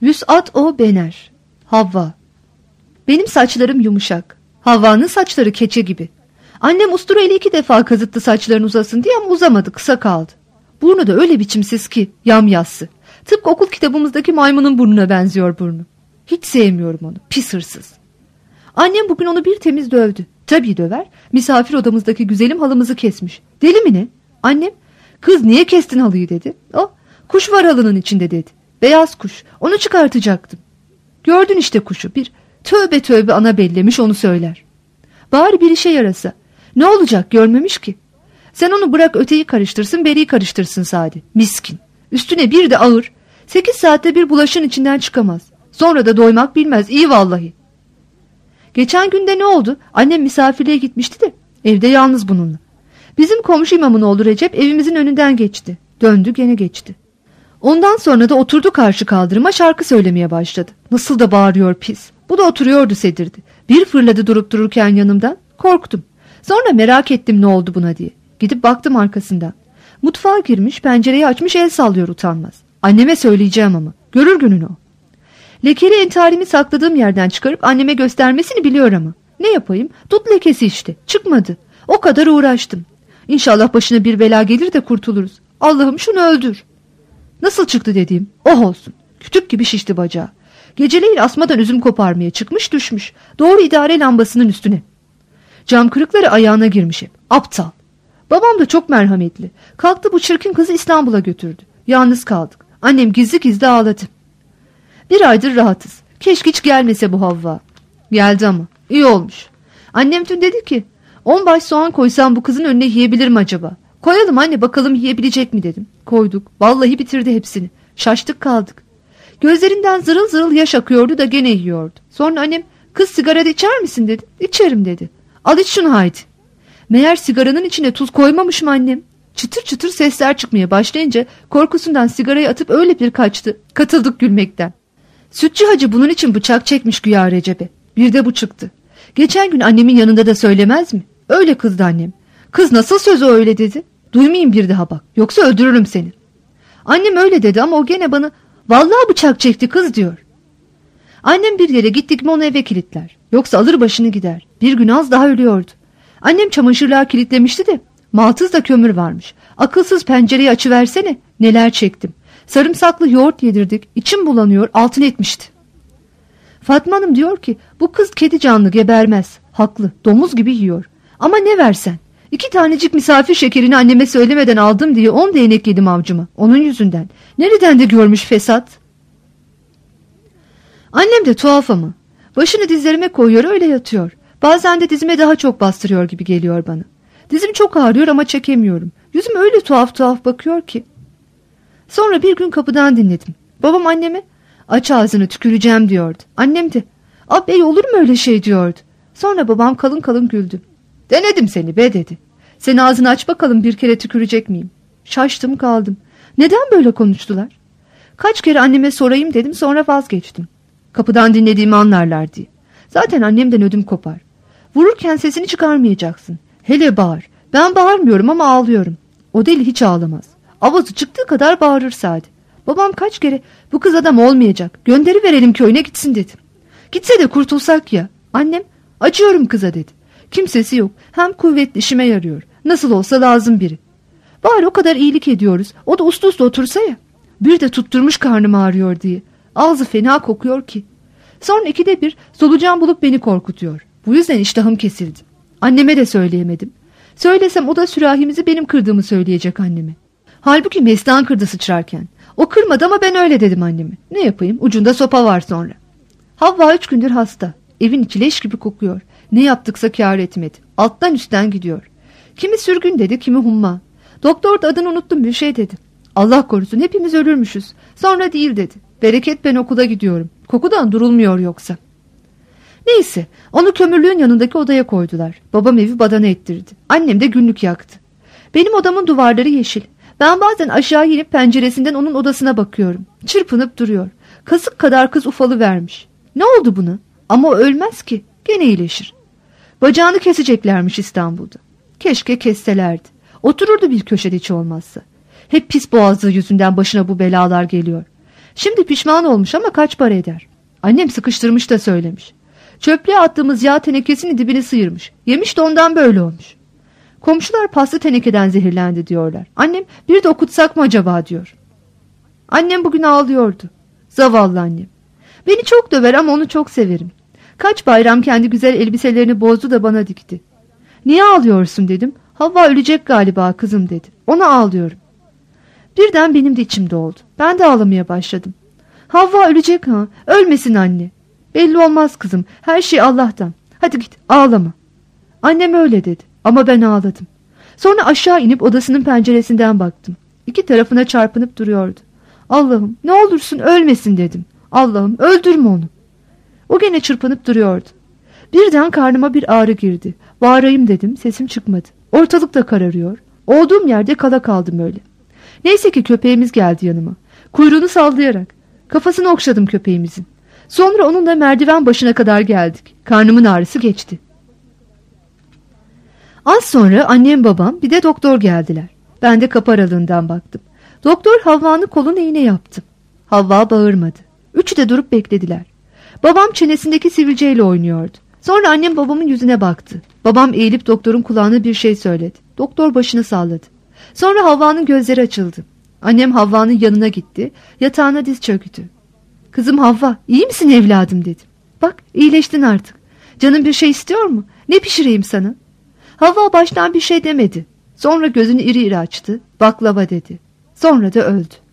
Vüs'at o bener. Havva. Benim saçlarım yumuşak. Havva'nın saçları keçe gibi. Annem ustura ile 2 defa kazıttı saçların uzasın diye ama uzamadı, kısa kaldı. Burnu da öyle biçimsiz ki, yamyassı. Tıpkı okul kitabımızdaki maymunun burnuna benziyor burnu. Hiç sevmiyorum onu, pis hırsız. Annem bugün onu bir temiz dövdü. Tabii döver, misafir odamızdaki güzelim halımızı kesmiş. Deli mi ne? Annem, kız niye kestin halıyı dedi. O, kuş var halının içinde dedi. Beyaz kuş, onu çıkartacaktım. Gördün işte kuşu, bir tövbe tövbe ana bellemiş onu söyler. Bari bir işe yarasa. Ne olacak, görmemiş ki. Sen onu bırak öteyi karıştırsın, beriyi karıştırsın sade. Miskin. Üstüne bir de ağır. 8 saatte bir bulaşın içinden çıkamaz. Sonra da doymak bilmez, iyi vallahi. Geçen günde ne oldu? Annem misafirliğe gitmişti de evde yalnız bununla. Bizim komşu imamın oğlu Recep evimizin önünden geçti. Döndü gene geçti. Ondan sonra da oturdu karşı kaldırıma, şarkı söylemeye başladı. Nasıl da bağırıyor pis. Bu da oturuyordu sedirdi. Bir fırladı durup dururken yanımdan. Korktum. Sonra merak ettim ne oldu buna diye. Gidip baktım arkasından. Mutfağa girmiş, pencereyi açmış, el sallıyor utanmaz. Anneme söyleyeceğim ama. Görür gününü o. Lekeli entarimi sakladığım yerden çıkarıp anneme göstermesini biliyor ama. Ne yapayım? Tut lekesi işte. Çıkmadı. O kadar uğraştım. İnşallah başına bir bela gelir de kurtuluruz. Allah'ım şunu öldür. Nasıl çıktı dediğim? Oh olsun. Kütük gibi şişti bacağı. Geceleyin asmadan üzüm koparmaya çıkmış, düşmüş. Doğru idare lambasının üstüne. Cam kırıkları ayağına girmiş hep. Aptal. Babam da çok merhametli. Kalktı bu çirkin kızı İstanbul'a götürdü. Yalnız kaldık. Annem gizli gizli ağladı. 1 aydır rahatız. Keşke hiç gelmese bu Havva. Geldi ama. İyi olmuş. Annem dün dedi ki 10 baş soğan koysam bu kızın önüne yiyebilir mi acaba? Koyalım anne, bakalım yiyebilecek mi dedim. Koyduk. Vallahi bitirdi hepsini. Şaştık kaldık. Gözlerinden zırıl zırıl yaş akıyordu da gene yiyordu. Sonra annem kız sigara da içer misin dedi. İçerim dedi. Al iç şunu haydi. Meğer sigaranın içine tuz koymamış mı annem? Çıtır çıtır sesler çıkmaya başlayınca korkusundan sigarayı atıp öyle bir kaçtı. Katıldık gülmekten. Sütçü hacı bunun için bıçak çekmiş güya Recep'e. Bir de bu çıktı. Geçen gün annemin yanında da söylemez mi? Öyle kızdı annem. Kız nasıl sözü öyle dedi. Duymayayım bir daha bak. Yoksa öldürürüm seni. Annem öyle dedi ama o gene bana vallahi bıçak çekti kız diyor. Annem bir yere gittik mi onu eve kilitler. Yoksa alır başını gider. Bir gün az daha ölüyordu. Annem çamaşırlığa kilitlemişti de maltızda kömür varmış. Akılsız pencereyi açıversene. Neler çektim. Sarımsaklı yoğurt yedirdik. İçim bulanıyor, altın etmişti. Fatma Hanım diyor ki bu kız kedi canlı gebermez. Haklı, domuz gibi yiyor. Ama ne versen. 2 tanecik misafir şekerini anneme söylemeden aldım diye 10 değnek yedim avcıma. Onun yüzünden. Nereden de görmüş fesat. Annem de tuhaf ama. Başını dizlerime koyuyor, öyle yatıyor. Bazen de dizime daha çok bastırıyor gibi geliyor bana. Dizim çok ağrıyor ama çekemiyorum. Yüzüm öyle tuhaf tuhaf bakıyor ki. Sonra bir gün kapıdan dinledim. Babam anneme aç ağzını tüküreceğim diyordu. Annem de bey olur mu öyle şey diyordu. Sonra babam kalın kalın güldü. Denedim seni be dedi. Sen ağzını aç bakalım bir kere tükürecek miyim? Şaştım kaldım. Neden böyle konuştular? Kaç kere anneme sorayım dedim, sonra vazgeçtim. Kapıdan dinlediğimi anlarlar diye. Zaten annemden ödüm kopar. Vururken sesini çıkarmayacaksın. Hele bağır. Ben bağırmıyorum ama ağlıyorum. O deli hiç ağlamaz. Avazı çıktığı kadar bağırır Sadi. Babam kaç kere bu kız adam olmayacak. Gönderiverelim köyüne gitsin dedi. Gitse de kurtulsak ya. Annem acıyorum kıza dedi. Kimsesi yok. Hem kuvvetli, işime yarıyor. Nasıl olsa lazım biri. Bari o kadar iyilik ediyoruz. O da uslu uslu otursa ya. Bir de tutturmuş karnım ağrıyor diye. Ağzı fena kokuyor ki. Sonra 2'de bir solucan bulup beni korkutuyor. Bu yüzden iştahım kesildi. Anneme de söyleyemedim. Söylesem o da sürahimizi benim kırdığımı söyleyecek anneme. Halbuki Mestan kırdı sıçrarken. O kırmadı ama ben öyle dedim anneme. Ne yapayım? Ucunda sopa var sonra. Havva 3 gündür hasta. Evin içi leş gibi kokuyor. Ne yaptıksa kâr etmedi. Alttan üstten gidiyor. Kimi sürgün dedi, kimi humma. Doktor da adını unuttum bir şey dedi. Allah korusun hepimiz ölürmüşüz. Sonra değil dedi. Bereket ben okula gidiyorum. Kokudan durulmuyor yoksa. Neyse onu kömürlüğün yanındaki odaya koydular. Babam evi badana ettirdi. Annem de günlük yaktı. Benim odamın duvarları yeşil. Ben bazen aşağı inip penceresinden onun odasına bakıyorum. Çırpınıp duruyor. Kasık kadar kız ufalı vermiş. Ne oldu buna? Ama o ölmez ki. Gene iyileşir. Bacağını keseceklermiş İstanbul'da. Keşke kesselerdi. Otururdu bir köşede hiç olmazsa. Hep pis boğazlığı yüzünden başına bu belalar geliyor. Şimdi pişman olmuş ama kaç para eder? Annem sıkıştırmış da söylemiş. Çöplüğe attığımız yağ tenekesinin dibini sıyırmış. Yemiş de ondan böyle olmuş. Komşular paslı tenekeden zehirlendi diyorlar. Annem bir de okutsak mı acaba diyor. Annem bugün ağlıyordu. Zavallı annem. Beni çok döver ama onu çok severim. Kaç bayram kendi güzel elbiselerini bozdu da bana dikti. Niye ağlıyorsun dedim. Havva ölecek galiba kızım dedi. Ona ağlıyorum. Birden benim de içim doldu. Ben de ağlamaya başladım. Havva ölecek ha. Ölmesin anne. Belli olmaz kızım. Her şey Allah'tan. Hadi git ağlama. Annem öyle dedi. Ama ben ağladım. Sonra aşağı inip odasının penceresinden baktım. İki tarafına çarpınıp duruyordu. Allah'ım ne olursun ölmesin dedim. Allah'ım öldürme onu. O gene çırpınıp duruyordu. Birden karnıma bir ağrı girdi. Bağırayım dedim, sesim çıkmadı. Ortalık da kararıyor. Olduğum yerde kala kaldım öyle. Neyse ki köpeğimiz geldi yanıma. Kuyruğunu sallayarak. Kafasını okşadım köpeğimizin. Sonra onunla merdiven başına kadar geldik. Karnımın ağrısı geçti. Az sonra annem babam bir de doktor geldiler. Ben de kapı aralığından baktım. Doktor Havva'nın koluna iğne yaptı. Havva bağırmadı. Üçü de durup beklediler. Babam çenesindeki sivilceyle oynuyordu. Sonra annem babamın yüzüne baktı. Babam eğilip doktorun kulağına bir şey söyledi. Doktor başını salladı. Sonra Havva'nın gözleri açıldı. Annem Havva'nın yanına gitti. Yatağına diz çöktü. Kızım Havva, iyi misin evladım dedim. Bak iyileştin artık. Canın bir şey istiyor mu? Ne pişireyim sana? Havva baştan bir şey demedi. Sonra gözünü iri iri açtı. Baklava dedi. Sonra da öldü.